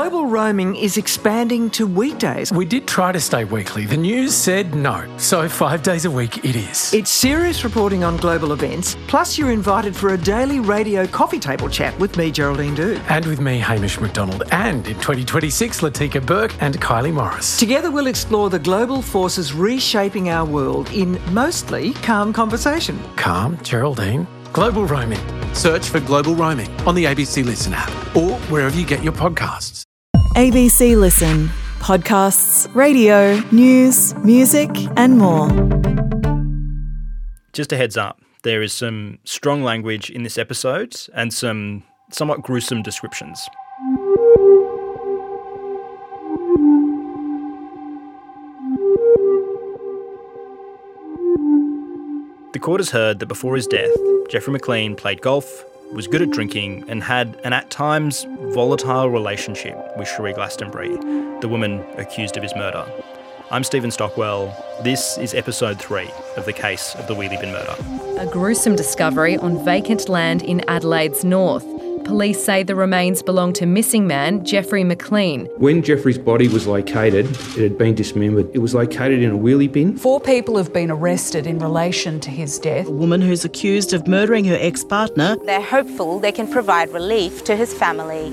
Global roaming is expanding to weekdays. We did try to stay weekly. The news said no. So 5 days a week it is. It's serious reporting on global events, plus you're invited for a daily radio coffee table chat with me, Geraldine Doogue. And with me, Hamish McDonald. And in 2026, Latika Burke and Kylie Morris. Together we'll explore the global forces reshaping our world in mostly calm conversation. Calm, Geraldine. Global roaming. Search for Global Roaming on the ABC Listen app or wherever you get your podcasts. ABC Listen. Podcasts, radio, news, music and more. Just a heads up, there is some strong language in this episode and some somewhat gruesome descriptions. The court has heard that before his death, Jeffrey McLean played golf, was good at drinking, and had an at times volatile relationship with Cherie Glastonbury, the woman accused of his murder. I'm Stephen Stockwell. This is episode 3 of the case of the Wheelie Bin murder. A gruesome discovery on vacant land in Adelaide's north. Police say the remains belong to missing man Jeffrey McLean. When Jeffrey's body was located, it had been dismembered. It was located in a wheelie bin. 4 people have been arrested in relation to his death. A woman who's accused of murdering her ex-partner. They're hopeful they can provide relief to his family.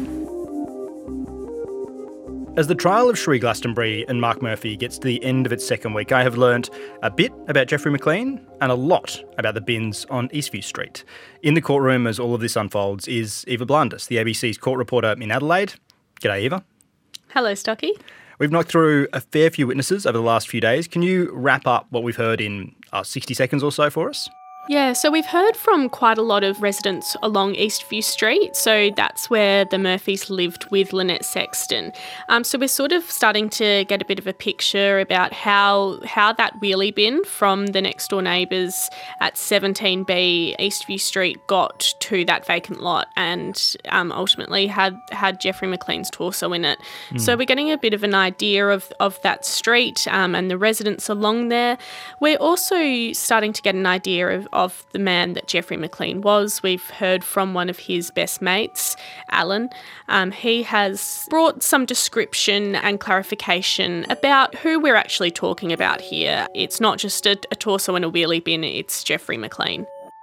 As the trial of Cherie Glastonbury and Mark Murphy gets to the end of its second week, I have learnt a bit about Jeffrey McLean and a lot about the bins on Eastview Street. In the courtroom as all of this unfolds is Eva Blandis, the ABC's court reporter in Adelaide. G'day, Eva. Hello, Stocky. We've knocked through a fair few witnesses over the last few days. Can you wrap up what we've heard in 60 seconds or so for us? Yeah, so we've heard from quite a lot of residents along Eastview Street. So that's where the Murphys lived with Lynette Sexton. So we're sort of starting to get a bit of a picture about how that wheelie bin from the next door neighbours at 17B Eastview Street got to that vacant lot and ultimately had Jeffrey McLean's torso in it. So we're getting a bit of an idea of that street and the residents along there. We're also starting to get an idea of the man that Jeffrey McLean was. We've heard from one of his best mates, Alan. He has brought some description and clarification about who we're actually talking about here. It's not just a torso in a wheelie bin, it's Jeffrey McLean.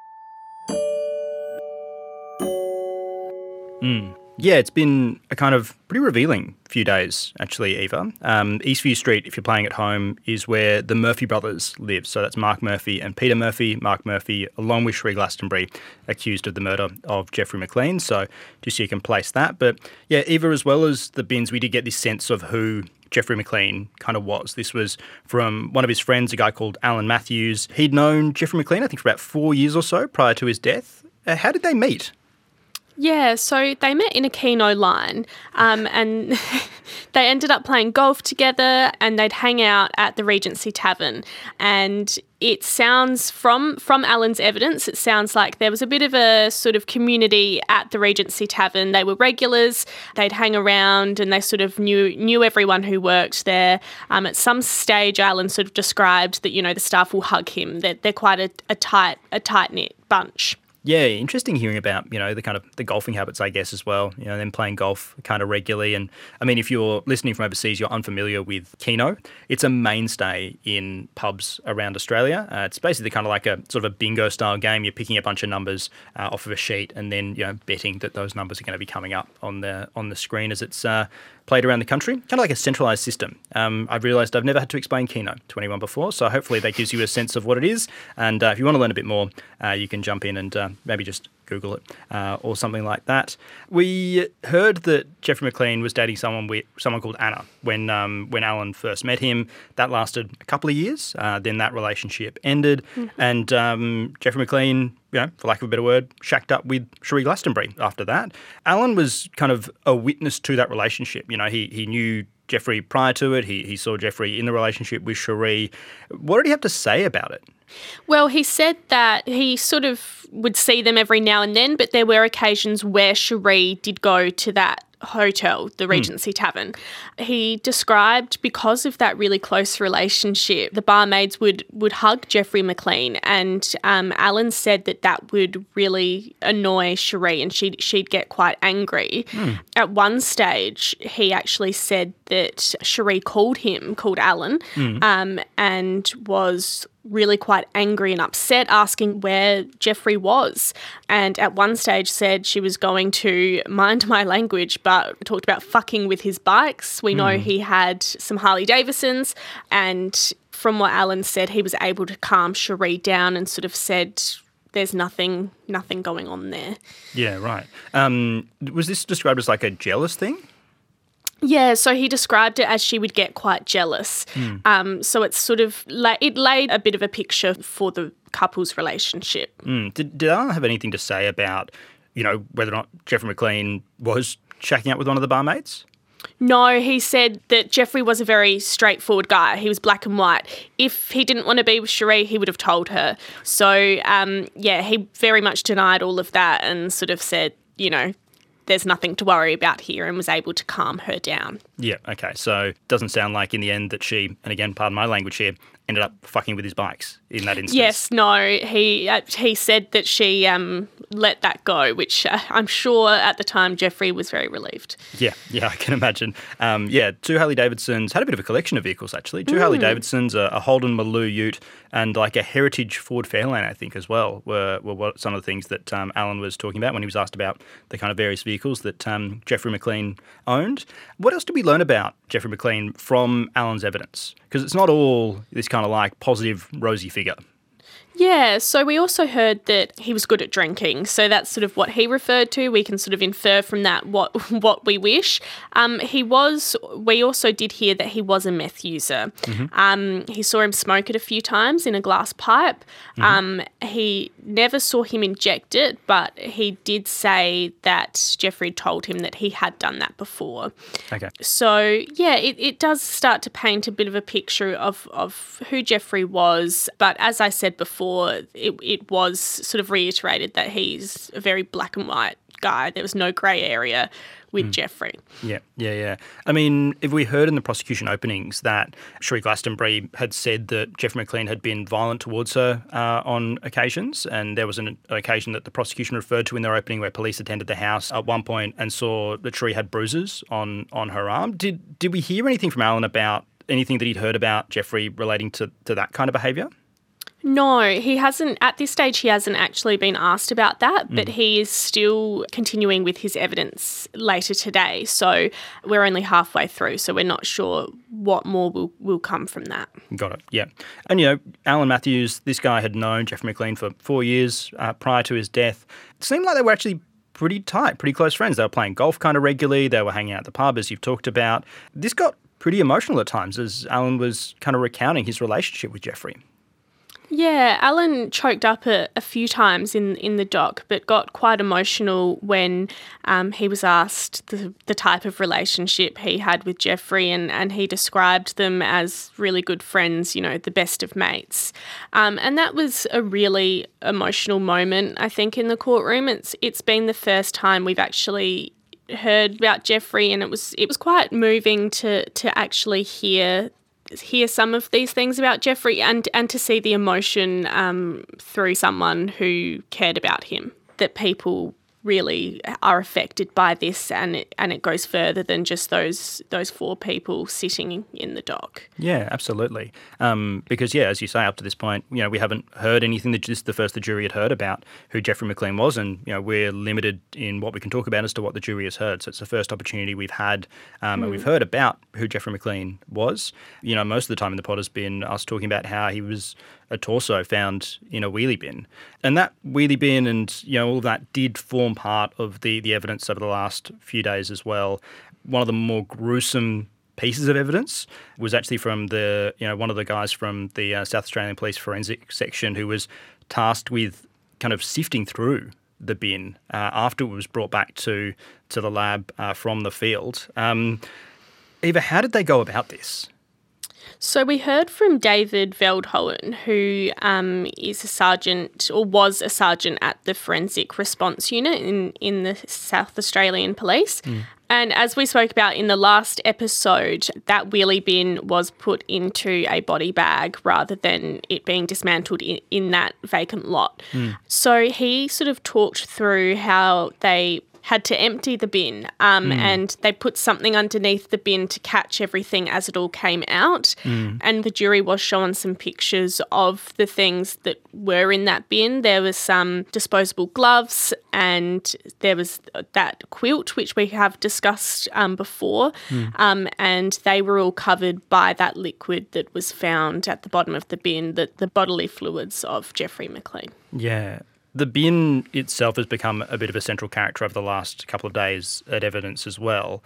Yeah, it's been a kind of pretty revealing few days, actually, Eva. Eastview Street, if you're playing at home, is where the Murphy brothers live. So that's Mark Murphy and Peter Murphy. Mark Murphy, along with Cherie Glastonbury, accused of the murder of Jeffrey McLean. So just so you can place that. But yeah, Eva, as well as the bins, we did get this sense of who Jeffrey McLean kind of was. This was from one of his friends, a guy called Alan Matthews. He'd known Jeffrey McLean, I think, for about 4 years or so prior to his death. How did they meet? Yeah, so they met in a Keno line and they ended up playing golf together and they'd hang out at the Regency Tavern. And it sounds, from Alan's evidence, it sounds like there was a bit of a sort of community at the Regency Tavern. They were regulars, they'd hang around and they sort of knew everyone who worked there. At some stage, Alan sort of described that, you know, the staff will hug him. They're quite a tight-knit bunch. Yeah, interesting hearing about, you know, the golfing habits, I guess, as well, you know, them playing golf kind of regularly. And I mean, if you're listening from overseas, you're unfamiliar with Keno. It's a mainstay in pubs around Australia. It's basically kind of like a sort of a bingo style game. You're picking a bunch of numbers off of a sheet and then, you know, betting that those numbers are going to be coming up on the screen as it's played around the country, kind of like a centralised system. I've realised I've never had to explain Keno to anyone before, so hopefully that gives you a sense of what it is. And if you want to learn a bit more, you can jump in and maybe just Google it or something like that. We heard that Jeffrey McLean was dating someone called Anna when Alan first met him. That lasted a couple of years. Then that relationship ended, and Jeffrey McLean, you know, for lack of a better word, shacked up with Cherie Glastonbury after that. Alan was kind of a witness to that relationship. You know, he knew Jeffrey prior to it. He saw Jeffrey in the relationship with Cherie. What did he have to say about it? Well, he said that he sort of would see them every now and then, but there were occasions where Cherie did go to that hotel, the Regency Tavern. He described, because of that really close relationship, the barmaids would hug Jeffrey McLean, and Alan said that would really annoy Cherie, and she'd get quite angry. At one stage, he actually said that Cherie called Alan, and was really quite angry and upset, asking where Jeffrey was. And at one stage said she was going to mind my language, but talked about fucking with his bikes. We know he had some Harley Davidsons, and from what Alan said, he was able to calm Cherie down and sort of said there's nothing going on there. Yeah, right. Was this described as like a jealous thing? Yeah, so he described it as she would get quite jealous. So it's sort of it laid a bit of a picture for the couple's relationship. Did Alan have anything to say about, whether or not Jeffrey McLean was shacking up with one of the barmaids? No, he said that Jeffrey was a very straightforward guy. He was black and white. If he didn't want to be with Cherie, he would have told her. So, he very much denied all of that and sort of said, there's nothing to worry about here, and was able to calm her down. Yeah, okay. So it doesn't sound like in the end that she, and again, pardon my language here, ended up fucking with his bikes in that instance. Yes, no. He said that she let that go, which I'm sure at the time Jeffrey was very relieved. Yeah, I can imagine. Two Harley-Davidsons, had a bit of a collection of vehicles actually. Two Harley-Davidsons, a Holden Maloo ute, and like a heritage Ford Fairlane, I think, as well, were what some of the things that Alan was talking about when he was asked about the kind of various vehicles that Jeffrey McLean owned. What else did we learn about Jeffrey McLean from Alan's evidence? Because it's not all this kind of like positive, rosy figure. Yeah, so we also heard that he was good at drinking. So that's sort of what he referred to. We can sort of infer from that what we wish. We also did hear that he was a meth user. He saw him smoke it a few times in a glass pipe. He never saw him inject it, but he did say that Jeffrey told him that he had done that before. Okay. So, yeah, it does start to paint a bit of a picture of who Jeffrey was. But as I said before, it was sort of reiterated that he's a very black and white guy. There was no grey area with Jeffrey. Yeah. I mean, if we heard in the prosecution openings that Cherie Glastonbury had said that Jeffrey McLean had been violent towards her on occasions, and there was an occasion that the prosecution referred to in their opening where police attended the house at one point and saw that Cherie had bruises on her arm. Did we hear anything from Alan about anything that he'd heard about Jeffrey relating to that kind of behaviour? No, he hasn't. At this stage, he hasn't actually been asked about that, but he is still continuing with his evidence later today. So we're only halfway through, so we're not sure what more will come from that. Got it, yeah. And, Alan Matthews, this guy had known Jeffrey McLean for 4 years prior to his death. It seemed like they were actually pretty tight, pretty close friends. They were playing golf kind of regularly. They were hanging out at the pub, as you've talked about. This got pretty emotional at times as Alan was kind of recounting his relationship with Jeffrey. Yeah, Alan choked up a few times in the doc, but got quite emotional when he was asked the type of relationship he had with Jeffrey, and he described them as really good friends, the best of mates. And that was a really emotional moment, I think, in the courtroom. It's been the first time we've actually heard about Jeffrey, and it was quite moving to actually hear some of these things about Jeffrey and to see the emotion through someone who cared about him, that people really are affected by this, and it goes further than just those four people sitting in the dock. Yeah, absolutely. Because, as you say, up to this point, we haven't heard anything that just the first the jury had heard about who Jeffrey McLean was, and, we're limited in what we can talk about as to what the jury has heard. So it's the first opportunity we've had, and we've heard about who Jeffrey McLean was. Most of the time in the pod has been us talking about how he was a torso found in a wheelie bin. And that wheelie bin and, all of that did form part of the evidence over the last few days as well. One of the more gruesome pieces of evidence was actually from one of the guys from the South Australian Police Forensic Section who was tasked with kind of sifting through the bin after it was brought back to the lab from the field. Eva, how did they go about this? So we heard from David Veldhoven, who is a sergeant or was a sergeant at the Forensic Response Unit in the South Australian Police. And as we spoke about in the last episode, that wheelie bin was put into a body bag rather than it being dismantled in that vacant lot. So he sort of talked through how they had to empty the bin and they put something underneath the bin to catch everything as it all came out. And the jury was shown some pictures of the things that were in that bin. There was some disposable gloves and there was that quilt, which we have discussed before, and they were all covered by that liquid that was found at the bottom of the bin, the bodily fluids of Jeffrey McLean. Yeah. The bin itself has become a bit of a central character over the last couple of days at evidence as well.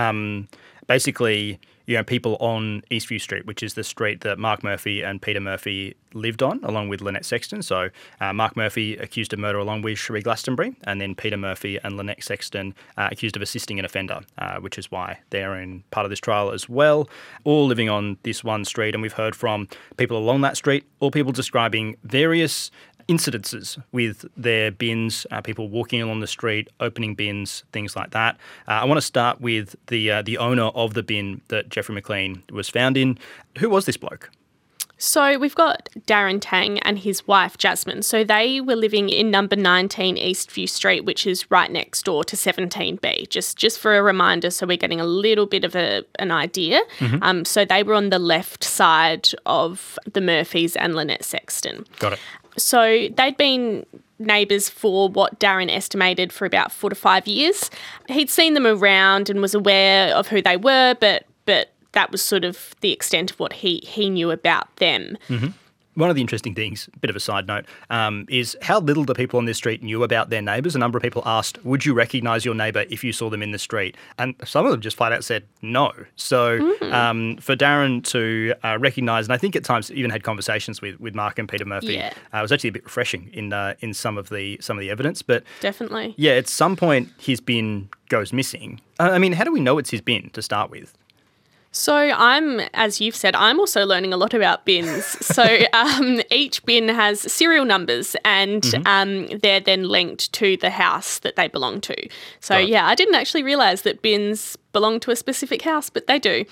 Basically, people on Eastview Street, which is the street that Mark Murphy and Peter Murphy lived on, along with Lynette Sexton. So Mark Murphy accused of murder along with Cherie Glastonbury, and then Peter Murphy and Lynette Sexton accused of assisting an offender, which is why they're in part of this trial as well, all living on this one street. And we've heard from people along that street, or people describing various incidences with their bins, people walking along the street, opening bins, things like that. I want to start with the owner of the bin that Jeffrey McLean was found in. Who was this bloke? So we've got Darren Tang and his wife Jasmine. So they were living in number 19 Eastview Street, which is right next door to 17B, just for a reminder, so we're getting a little bit of an idea. So they were on the left side of the Murphys and Lynette Sexton. Got it. So they'd been neighbours for what Darren estimated for about 4 to 5 years. He'd seen them around and was aware of who they were, but that was sort of the extent of what he knew about them. One of the interesting things, a bit of a side note, is how little the people on this street knew about their neighbours. A number of people asked, would you recognise your neighbour if you saw them in the street? And some of them just flat out said no. So for Darren to recognise, and I think at times even had conversations with Mark and Peter Murphy, it was actually a bit refreshing in some of the evidence. But definitely. Yeah, at some point his bin goes missing. I mean, how do we know it's his bin to start with? So as you've said, I'm also learning a lot about bins. So each bin has serial numbers and they're then linked to the house that they belong to. So I didn't actually realise that bins belong to a specific house, but they do.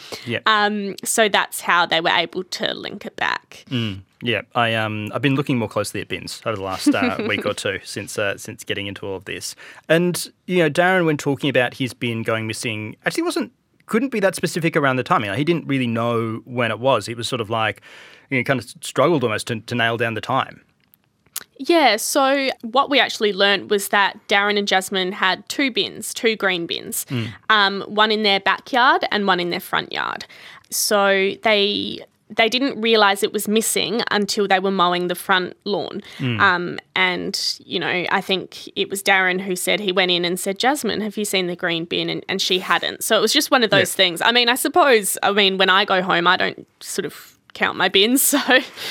So that's how they were able to link it back. Yeah, I've been looking more closely at bins over the last week or two since getting into all of this. And, Darren, when talking about his bin going missing, actually couldn't be that specific around the timing. He didn't really know when it was. He was sort of like, kind of struggled almost to nail down the time. Yeah, so what we actually learnt was that Darren and Jasmine had 2 bins, 2 green bins, one in their backyard and one in their front yard. So they didn't realise it was missing until they were mowing the front lawn. And, I think it was Darren who said, he went in and said, Jasmine, have you seen the green bin? And she hadn't. So it was just one of those things. I mean, I suppose, when I go home, I don't sort of count my bins. So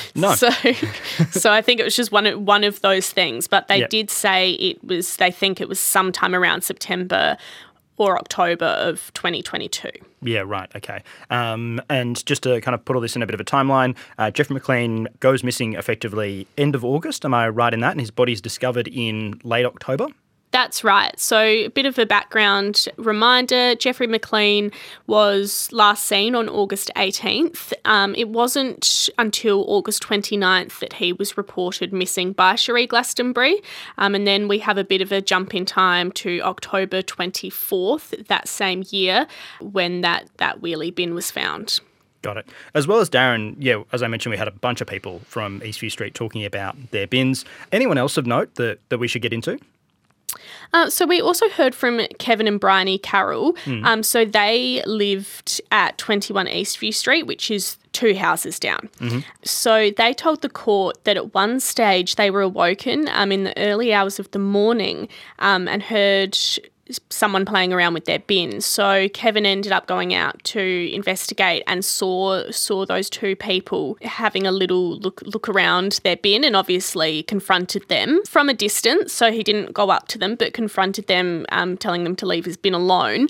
I think it was just one of those things. But they did say they think it was sometime around September or October of 2022. Yeah, right, okay. And just to kind of put all this in a bit of a timeline, Jeffrey McLean goes missing effectively end of August, am I right in that? And his body's discovered in late October? That's right. So a bit of a background reminder, Jeffrey McLean was last seen on August 18th. It wasn't until August 29th that he was reported missing by Cherie Glastonbury. And then we have a bit of a jump in time to October 24th that same year when that wheelie bin was found. Got it. As well as Darren, as I mentioned, we had a bunch of people from Eastview Street talking about their bins. Anyone else of note that we should get into? So we also heard from Kevin and Bryony Carroll. So they lived at 21 Eastview Street, which is 2 houses down. So they told the court that at one stage they were awoken in the early hours of the morning and heard someone playing around with their bin. So Kevin ended up going out to investigate and saw those 2 people having a little look around their bin and obviously confronted them from a distance. So he didn't go up to them but confronted them, telling them to leave his bin alone.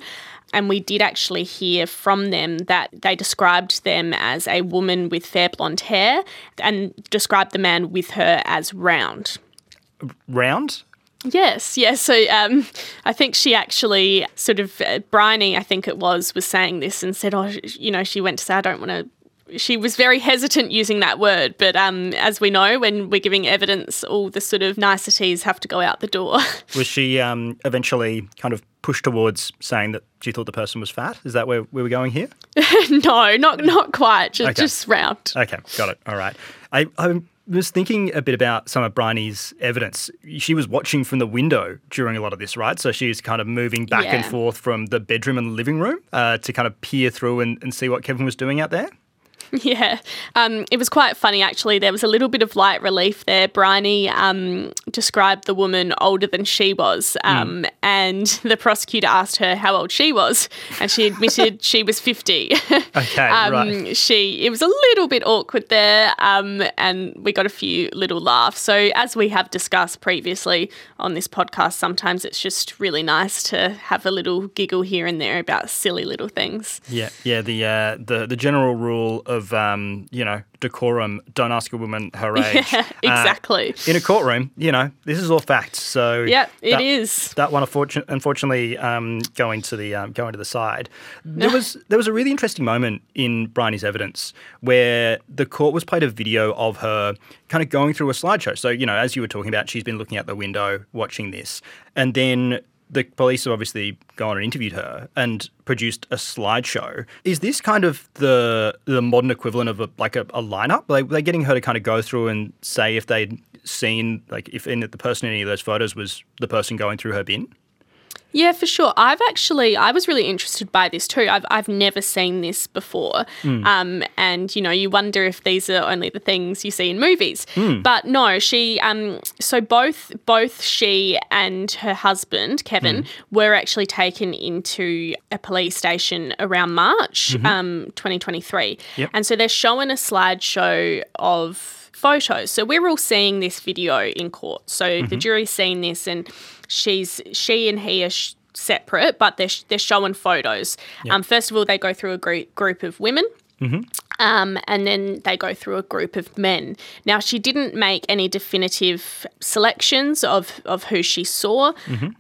And we did actually hear from them that they described them as a woman with fair blonde hair and described the man with her as round. Round? Yes. So I think she actually sort of, Bryony, I think it was saying this and said, she went to say, I don't want to. She was very hesitant using that word, but as we know, when we're giving evidence, all the sort of niceties have to go out the door. Was she eventually kind of pushed towards saying that she thought the person was fat? Is that where we were going here? No, not quite, just round. Okay, got it. All right. I was thinking a bit about some of Bryony's evidence. She was watching from the window during a lot of this, right? So she's kind of moving back and forth from the bedroom and the living room to kind of peer through and see what Kevin was doing out there. Yeah, it was quite funny actually. There was a little bit of light relief there. Bryony described the woman older than she was, and the prosecutor asked her how old she was, and she admitted she was 50. Okay, right. It was a little bit awkward there, and we got a few little laughs. So as we have discussed previously on this podcast, sometimes it's just really nice to have a little giggle here and there about silly little things. Yeah. The general rule of decorum, don't ask a woman her age. Yeah, exactly. In a courtroom, this is all facts. So yeah, it is. That one, unfortunately, going to the side. There was a really interesting moment in Bryony's evidence where the court was played a video of her kind of going through a slideshow. So as you were talking about, she's been looking out the window watching this, and then the police have obviously gone and interviewed her and produced a slideshow. Is this kind of the modern equivalent of a lineup? Like, were they getting her to kind of go through and say if they'd seen, like, if the person in any of those photos was the person going through her bin? Yeah, for sure. I was really interested by this too. I've never seen this before. And, you wonder if these are only the things you see in movies. But no, she, so both she and her husband, Kevin, were actually taken into a police station around March 2023. Yep. And so they're showing a slideshow of photos. So we're all seeing this video in court. So the jury's seen this, and she and he are separate, but they're showing photos. Yep. First of all, they go through a group of women. And then they go through a group of men. Now, she didn't make any definitive selections of who she saw,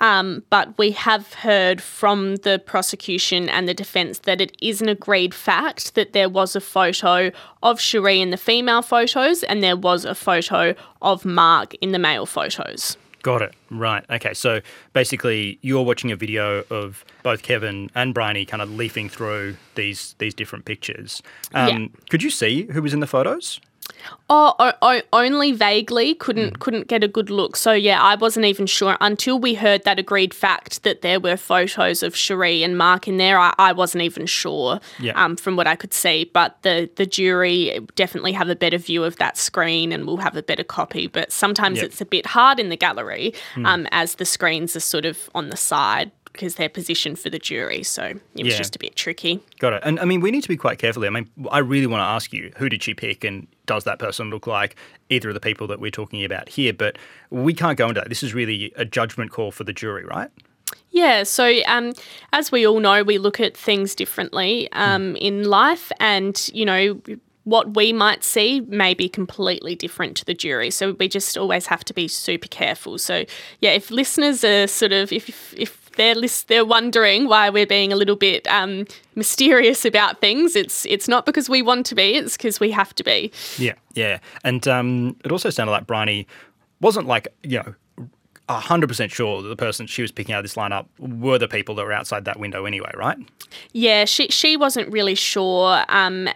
but we have heard from the prosecution and the defence that it is an agreed fact that there was a photo of Cherie in the female photos and there was a photo of Mark in the male photos. Got it. Right. Okay. So basically you're watching a video of both Kevin and Bryony kind of leafing through these different pictures. Could you see who was in the photos? Only vaguely. Couldn't get a good look. So, yeah, I wasn't even sure until we heard that agreed fact that there were photos of Cherie and Mark in there. I wasn't even sure from what I could see. But the jury definitely have a better view of that screen and will have a better copy. But sometimes it's a bit hard in the gallery as the screens are sort of on the side, because they're positioned for the jury. So it was just a bit tricky. Got it. And I mean, we need to be quite careful. I mean, I really want to ask you, who did she pick and does that person look like either of the people that we're talking about here? But we can't go into that. This is really a judgment call for the jury, right? Yeah, so as we all know, we look at things differently in life, and, what we might see may be completely different to the jury. So we just always have to be super careful. So, yeah, if listeners are sort of, if they're wondering why we're being a little bit mysterious about things, it's not because we want to be, it's because we have to be. Yeah. And it also sounded like Bryony wasn't 100% sure that the person she was picking out of this lineup were the people that were outside that window anyway, right? Yeah, she wasn't really sure, and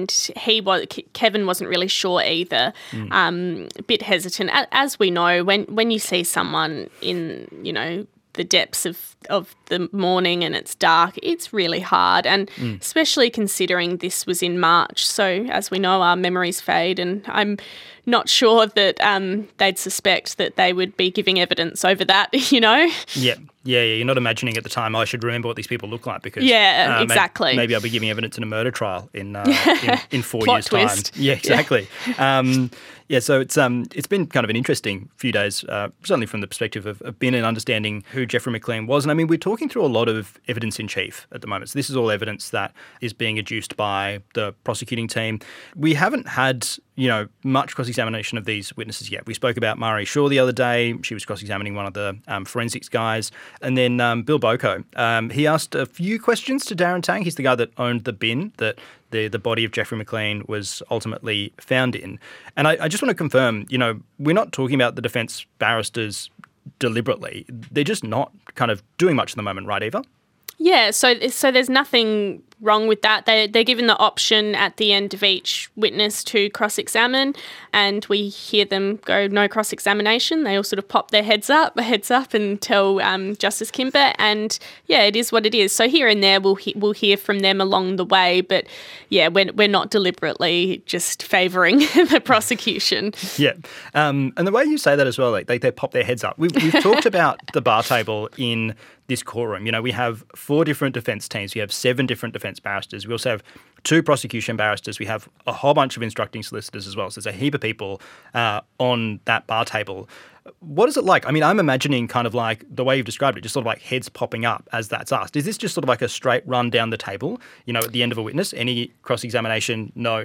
Kevin wasn't really sure either. A bit hesitant, as we know when you see someone in the depths of the morning and it's dark, it's really hard, and especially considering this was in March. So as we know, our memories fade, and I'm not sure that they'd suspect that they would be giving evidence over that, Yeah, Yeah, you're not imagining at the time, I should remember what these people look like because exactly. Maybe I'll be giving evidence in a murder trial in 4 Plot years' twist. time. Yeah, exactly. So it's been kind of an interesting few days, certainly from the perspective of being and understanding who Jeffrey McLean was. And I mean, we're talking through a lot of evidence in chief at the moment. So this is all evidence that is being adduced by the prosecuting team. We haven't had much cross-examination of these witnesses yet. We spoke about Mari Shaw the other day. She was cross-examining one of the forensics guys. And then Bill Boko, he asked a few questions to Darren Tang. He's the guy that owned the bin that the body of Jeffrey McLean was ultimately found in. And I just want to confirm, we're not talking about the defence barristers deliberately. They're just not kind of doing much at the moment, right, Eva? Yeah, so there's nothing wrong with that. They're given the option at the end of each witness to cross-examine, and we hear them go, no cross-examination. They all sort of pop their heads up and tell Justice Kimber, and yeah, it is what it is. So here and there we'll hear from them along the way, but yeah, we're not deliberately just favouring the prosecution. Yeah, and the way you say that as well, like they pop their heads up. We've talked about the bar table in this courtroom. We have 4 different defence teams. We have 7 different defence barristers. We also have 2 prosecution barristers. We have a whole bunch of instructing solicitors as well. So there's a heap of people on that bar table. What is it like? I mean, I'm imagining kind of like the way you've described it, just sort of like heads popping up as that's asked. Is this just sort of like a straight run down the table, at the end of a witness? Any cross-examination? No.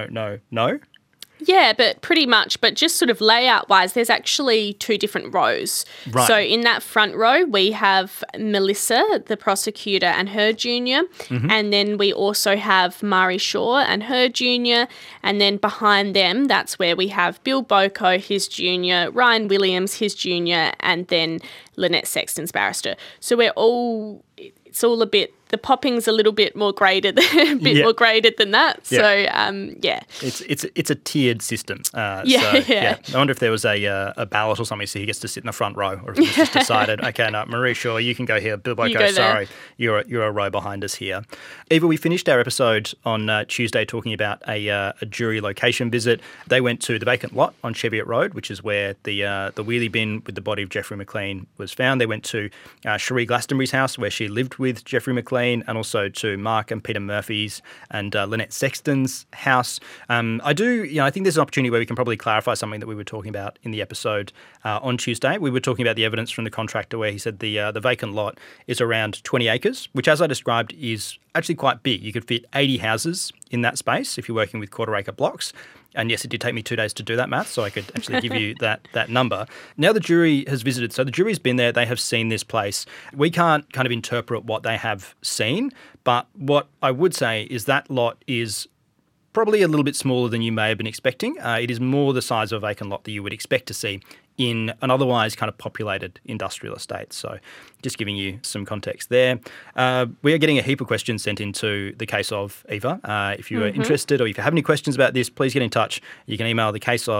Yeah, but pretty much. But just sort of layout-wise, there's actually 2 different rows. Right. So in that front row, we have Melissa, the prosecutor, and her junior. Mm-hmm. And then we also have Mari Shaw and her junior. And then behind them, that's where we have Bill Boko, his junior, Ryan Williams, his junior, and then Lynette Sexton's barrister. So it's all a bit, the popping's a little bit more graded, more graded than that. So, yeah. It's a tiered system. Yeah. I wonder if there was a ballot or something so he gets to sit in the front row, or if it's just decided, okay, no, Marie Shaw, you can go here. Bill Boko, sorry, you're a row behind us here. Eva, we finished our episode on Tuesday talking about a jury location visit. They went to the vacant lot on Cheviot Road, which is where the wheelie bin with the body of Jeffrey McLean was found. They went to Cherie Glastonbury's house where she lived with Jeffrey McLean, and also to Mark and Peter Murphy's and Lynette Sexton's house. I think there's an opportunity where we can probably clarify something that we were talking about in the episode on Tuesday. We were talking about the evidence from the contractor where he said the vacant lot is around 20 acres, which, as I described, is actually quite big. You could fit 80 houses in that space if you're working with quarter-acre blocks. And yes, it did take me 2 days to do that math, so I could actually give you that number. Now the jury has visited. So the jury's been there. They have seen this place. We can't kind of interpret what they have seen, but what I would say is that lot is probably a little bit smaller than you may have been expecting. It is more the size of a vacant lot that you would expect to see in an otherwise kind of populated industrial estate. So just giving you some context there. We are getting a heap of questions sent into the case of, Eva. If you are interested or if you have any questions about this, please get in touch. You can email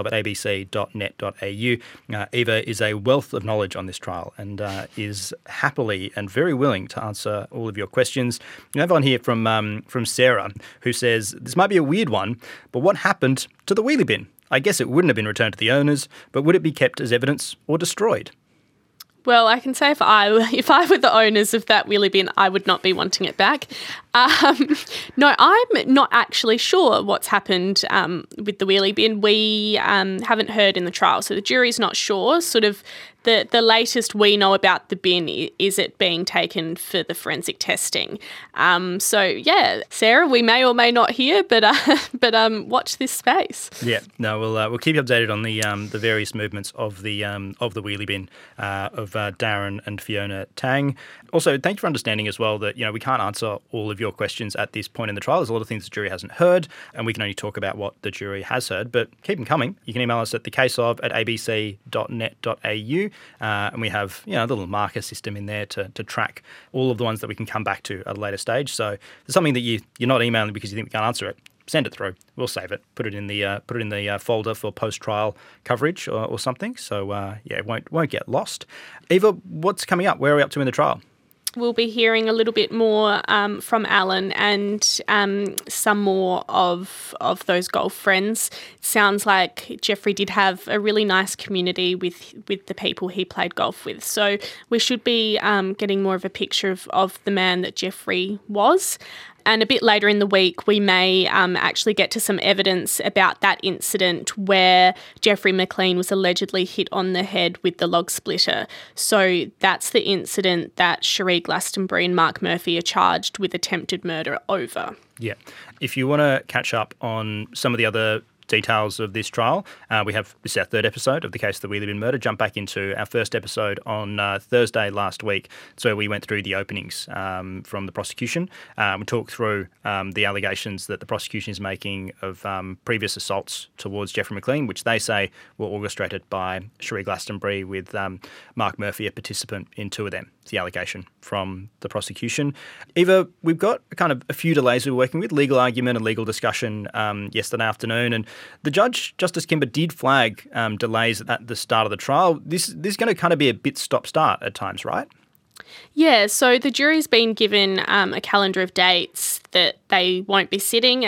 thecaseof@abc.net.au. Eva is a wealth of knowledge on this trial and is happily and very willing to answer all of your questions. We have one here from Sarah, who says, this might be a weird one, but what happened to the wheelie bin? I guess it wouldn't have been returned to the owners, but would it be kept as evidence or destroyed? Well, I can say if I were the owners of that wheelie bin, I would not be wanting it back. No, I'm not actually sure what's happened with the wheelie bin. We haven't heard in the trial, so the jury's not sure. Sort of the latest we know about the bin is it being taken for the forensic testing. So yeah, Sarah, we may or may not hear, but watch this space. Yeah, no, we'll keep you updated on the various movements of the wheelie bin of Darren and Fiona Tang. Also, thank you for understanding as well that we can't answer all of your questions at this point in the trial. There's a lot of things the jury hasn't heard, and we can only talk about what the jury has heard. But keep them coming. You can email us at thecaseof@abc.net.au. And we have a little marker system in there to track all of the ones that we can come back to at a later stage. So if there's something that you're not emailing because you think we can't answer it, send it through. We'll save it. Put it in the folder for post-trial coverage or something. So it won't get lost. Eva, what's coming up? Where are we up to in the trial? we'll be hearing a little bit more from Alan and some more of those golf friends. It sounds like Jeffrey did have a really nice community with the people he played golf with. So we should be getting more of a picture of the man that Jeffrey was. And a bit later in the week, we may actually get to some evidence about that incident where Jeffrey McLean was allegedly hit on the head with the log splitter. So that's the incident that Cherie Glastonbury and Mark Murphy are charged with attempted murder over. Yeah. If you want to catch up on some of the other details of this trial, this is our third episode of the case of the Wheelie Bin murder. Jump back into our first episode on Thursday last week. So we went through the openings from the prosecution. We talked through the allegations that the prosecution is making of previous assaults towards Jeffrey McLean, which they say were orchestrated by Cherie Glastonbury with Mark Murphy, a participant in two of them. It's the allegation from the prosecution. Eva, we've got kind of a few delays we're working with, legal argument and legal discussion yesterday afternoon, and the judge, Justice Kimber, did flag delays at the start of the trial. This is going to kind of be a bit stop-start at times, right? Yeah, so the jury's been given a calendar of dates that they won't be sitting.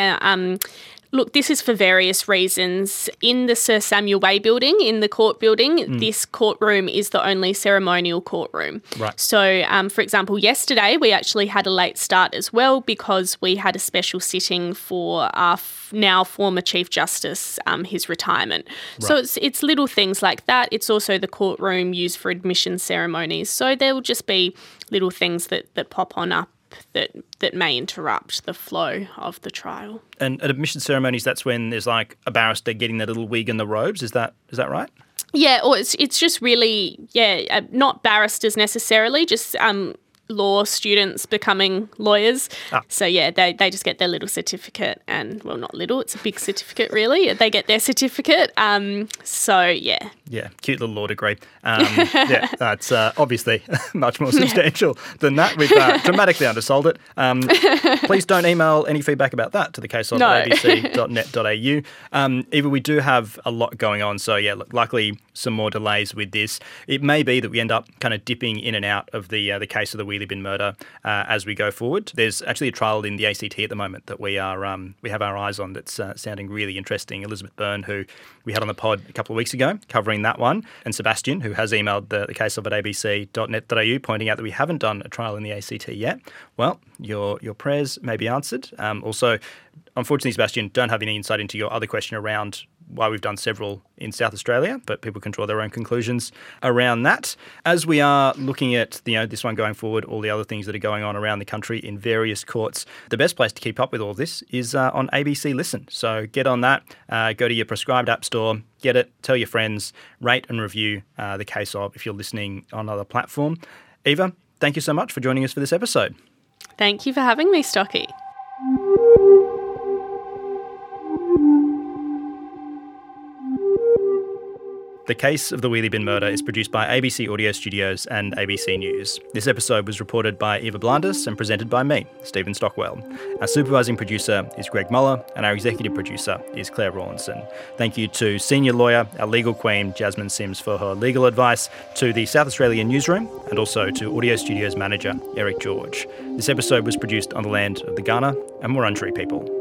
Look, this is for various reasons. In the Sir Samuel Way building, in the court building, this courtroom is the only ceremonial courtroom. Right. So, for example, yesterday we actually had a late start as well because we had a special sitting for our now former Chief Justice, his retirement. Right. So it's little things like that. It's also the courtroom used for admission ceremonies. So there will just be little things that pop on up that may interrupt the flow of the trial. And at admission ceremonies, that's when there's like a barrister getting their little wig and the robes. Is that right? Yeah, or it's just really, not barristers necessarily, just law students becoming lawyers. So, they just get their little certificate and, well, not little, it's a big certificate really. They get their certificate. Yeah, cute little law degree. That's obviously much more substantial than that. We've dramatically undersold it. Please don't email any feedback about that to thecase@abc.net.au. Eva, we do have a lot going on, so luckily some more delays with this. It may be that we end up kind of dipping in and out of the case of the Wheelie Bin murder as we go forward. There's actually a trial in the ACT at the moment that we have our eyes on that's sounding really interesting. Elizabeth Byrne, who we had on the pod a couple of weeks ago, covering that one, and Sebastian, who has emailed the case of at abc.net.au, pointing out that we haven't done a trial in the ACT yet. Well, your prayers may be answered. Also, unfortunately, Sebastian, don't have any insight into your other question around why we've done several in South Australia, but people can draw their own conclusions around that. As we are looking at this one going forward, all the other things that are going on around the country in various courts, the best place to keep up with all this is on ABC Listen. So get on that, go to your prescribed app store, get it, tell your friends, rate and review the case of if you're listening on another platform. Eva, thank you so much for joining us for this episode. Thank you for having me, Stocky. The Case of the Wheelie Bin Murder is produced by ABC Audio Studios and ABC News. This episode was reported by Eva Blandis and presented by me, Stephen Stockwell. Our supervising producer is Greg Muller, and our executive producer is Claire Rawlinson. Thank you to senior lawyer, our legal queen, Jasmine Sims, for her legal advice, to the South Australian newsroom, and also to Audio Studios manager, Eric George. This episode was produced on the land of the Kaurna and Wurundjeri people.